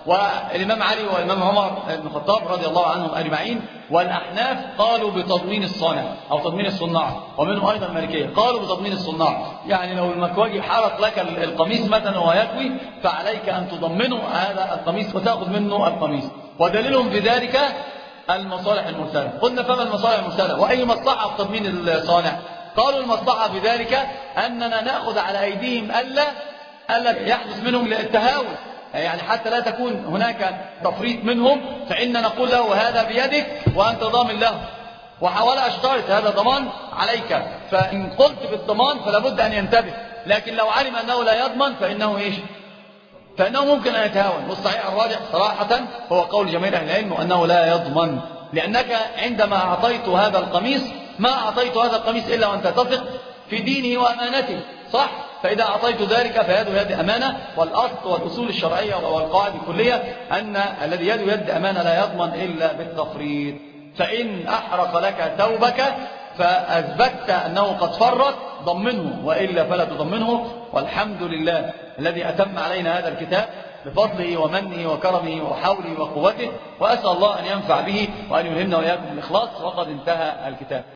والإمام علي والإمام عمر بن الخطاب رضي الله عنهم أجمعين. والأحناف قالوا بتضمين الصانع أو تضمين الصناع، ومنهم أيضا المالكية قالوا بتضمين الصناع. يعني لو المكواجي حرق لك القميص مثلا وهو يكوي فعليك أن تضمنه هذا القميص وتأخذ منه القميص. ودليلهم في ذلك المصالح المرسلة. قلنا فما المصالح المرسلة وأي مصلحة في تضمين الصانع؟ قالوا المصلحة في ذلك أننا نأخذ على أيديهم ألا ألا يحدث منهم التهاون، يعني حتى لا تكون هناك تفريط منهم، فإن نقول له هذا بيدك وأنت ضامن له، وحاول أشترط هذا ضمان عليك. فإن قلت بالضمان فلا بد أن ينتبه، لكن لو علم أنه لا يضمن فإنه إيش؟ فإنه ممكن أن يتهاون. والصحيح الراجح صراحة هو قول جميع أهل العلم أنه لا يضمن، لأنك عندما أعطيت هذا القميص ما أعطيت هذا القميص إلا وأنت تثق في دينه وأمانته، صح؟ فإذا أعطيت ذلك فيده يد أمانة. والأصل والأصول الشرعية والقواعد الكلية أن الذي يده يد أمانة لا يضمن إلا بالتفريط. فإن أحرق لك ثوبك فأثبتت أنه قد فرط ضمنه، وإلا فلا تضمنه. والحمد لله الذي أتم علينا هذا الكتاب بفضله ومنه وكرمه وحوله وقوته، وأسأل الله أن ينفع به وأن يلهمنا وإياكم الإخلاص. وقد انتهى الكتاب.